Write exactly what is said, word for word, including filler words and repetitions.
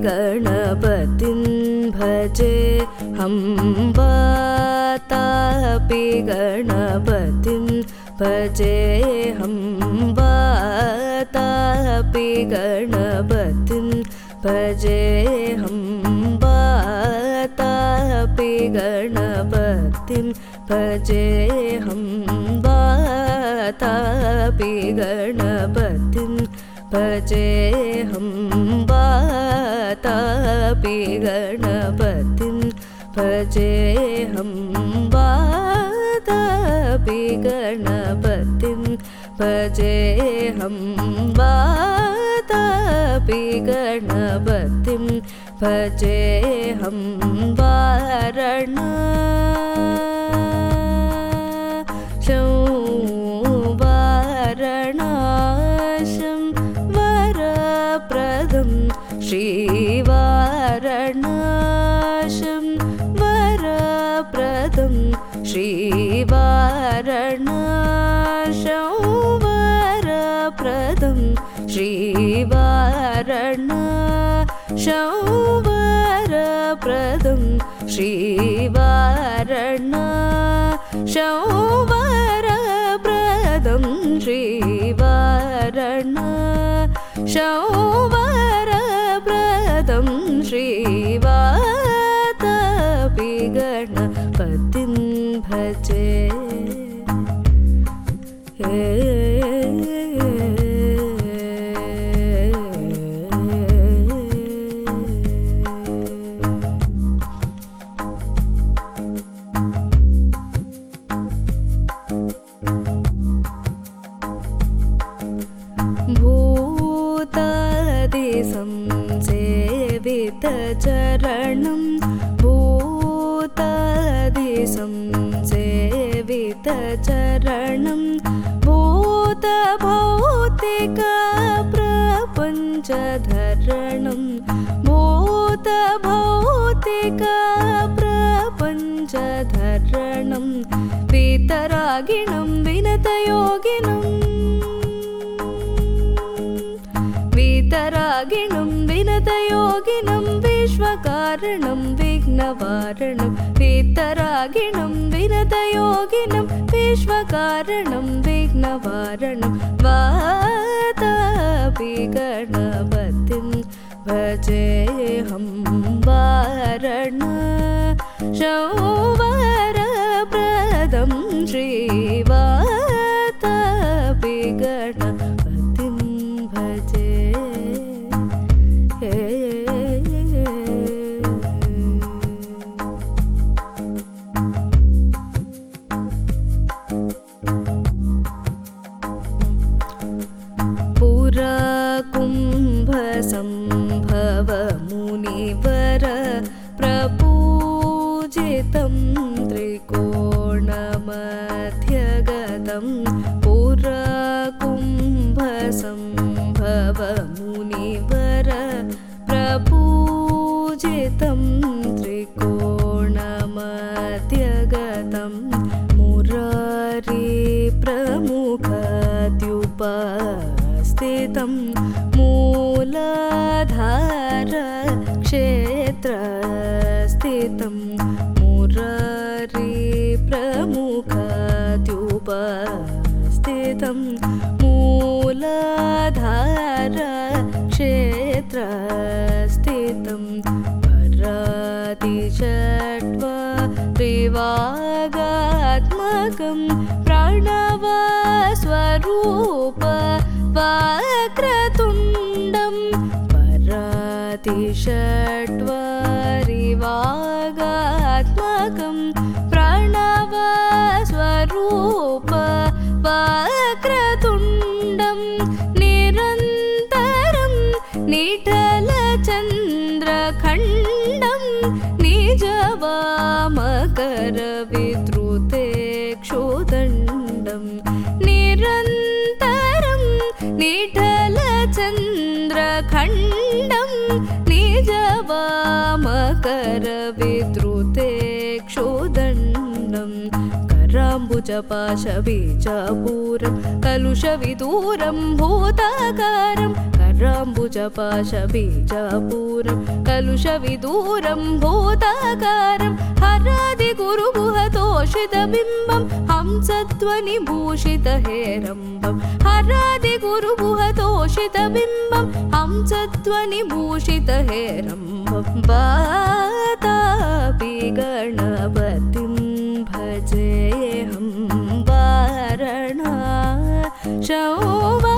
गणपतिं भजे हम वातापि गणपतिं भजे हम वातापि गणपतिं भजे हम वातापि गणपतिं भजे हम वातापि गणपतिं भजे हम वातापि गणपतिं भजे हम वातापि गणपतिं भजे हम वातापि गणपतिं भजे हम वाराणस्यं वाराणस्यं वरप्रदं श्रीवाराणस्यं वरप्रदं श्रीवाराणस्यं वरप्रदं श्रीवाराणस्यं वरप्रदं श्रीवाराणस्यं वरप्रदं श्रीवाराणस्यं वरप्रदं श्रीवातापि गणपतिं भजे भूतादिसंसेवितचरणं भूतादिसंसेवितचरणं भूतभौतिकप्रपञ्चधरणं भूतभौतिकप्रपञ्चधरणं वीतरागिणं विनतयोगिनं वीतरागिणं विनतयोगिनं विश्वकारणं विघ्नवारणं वीतरागिणं विनतयोगिनं विश्वकारणं विघ्नवारणं वातापि गणपतिं भजे हम वाराणस्यं वरप्रदं श्रीवातापि गणपतिं भजे पुराकुम्भसम्भव मुनिवर प्रपूजितं त्रिकोणमध्यगतं पुराकुम्भसम्भव मुनिवर प्रपूजितं त्रिकोणमध्यगतं मुरारी प्रमुखद्युपस्थितं मूलाधार क्षेत्रस्थितं मुरारी प्रमुखद्युपस्थितं मूलाधार क्षेत्रस्थितं परातिषट्वरिवागात्मकं प्रणवस्वरूप वक्रतुण्डं परातिषट्वरिवागात्मकं प्रणवस्वरूप वक्रतुण्डं निरन्तरं निटलचन्द्रखण्डं निजवामकरविद्रुते क्षुदण्डं निरन्तरं निटलचन्द्रखण्डं निजवामकरविद्रुते क्षुदण्डं कराम्बुज कराम्बुजपाशबीजापूरं कलुषविदूरं भूताकारं कराम्बुजपाशबीजापूरं कलुषविदूरं भूताकारं हरादिगुरुगुहतोषितबिम्बं हंसध्वनिभूषितहेरम्बं हरादिगुरुगुहतोषितबिम्बं हंसध्वनिभूषितहेरम्बं वातापि गणपतिं भजेऽहं वारणा शौवा